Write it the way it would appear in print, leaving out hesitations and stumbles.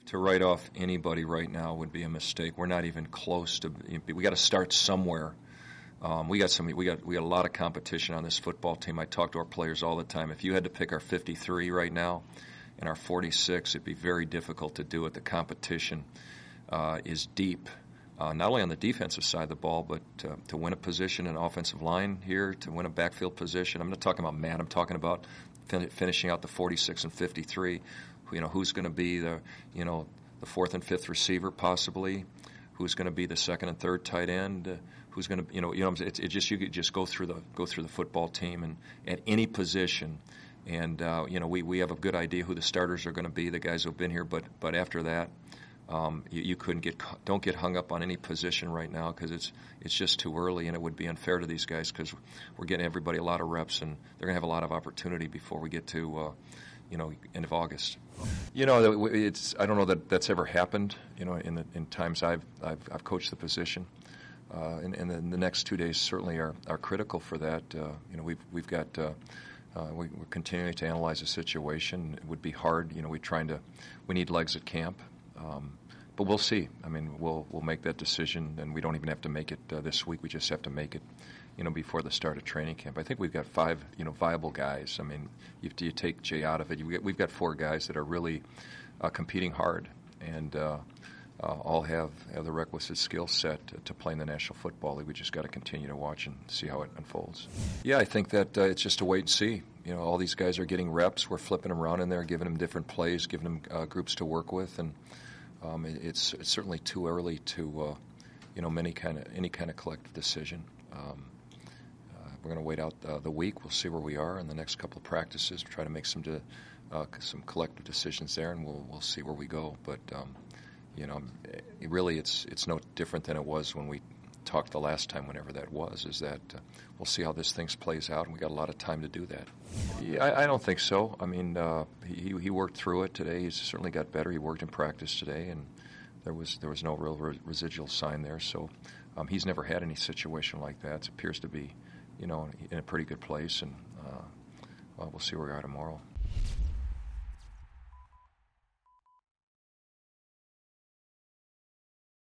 To write off anybody right now would be a mistake. We're not even close to. We got to start somewhere. We got a lot of competition on this football team. I talk to our players all the time. If you had to pick our 53 right now and our 46, it'd be very difficult to do it. The competition is deep, not only on the defensive side of the ball, but to win a position in offensive line here, to win a backfield position. I'm not talking about Matt. I'm talking about finishing out the 46 and 53. Who's going to be the fourth and fifth receiver possibly? Who's going to be the second and third tight end? Who's going to you just go through the football team and at any position, and we have a good idea who the starters are going to be, the guys who've been here. But after that, you don't get hung up on any position right now because it's just too early, and it would be unfair to these guys because we're getting everybody a lot of reps and they're going to have a lot of opportunity before we get to end of August. I don't know that that's ever happened. In times I've coached the position, and the next 2 days certainly are critical for that. We've got we're continuing to analyze the situation. It would be hard. We need legs at camp. But we'll see. I mean, we'll make that decision, and we don't even have to make it this week. We just have to make it, before the start of training camp. I think we've got 5, viable guys. I mean, you take Jay out of it. We've got 4 guys that are really competing hard and all have the requisite skill set to play in the National Football League. We just got to continue to watch and see how it unfolds. Yeah, I think that it's just a wait and see. All these guys are getting reps. We're flipping them around in there, giving them different plays, giving them groups to work with, and it's certainly too early to any kind of collective decision. We're going to wait out the week. We'll see where we are in the next couple of practices. We'll try to make some collective decisions there, and we'll see where we go. But really, it's no different than it was when we talked the last time, whenever that was. Is that we'll see how this thing plays out, and we got a lot of time to do that. Yeah, I don't think so. I mean, he worked through it today. He's certainly got better. He worked in practice today, and there was no real residual sign there. So he's never had any situation like that. It appears to be, in a pretty good place, and we'll see where we are tomorrow.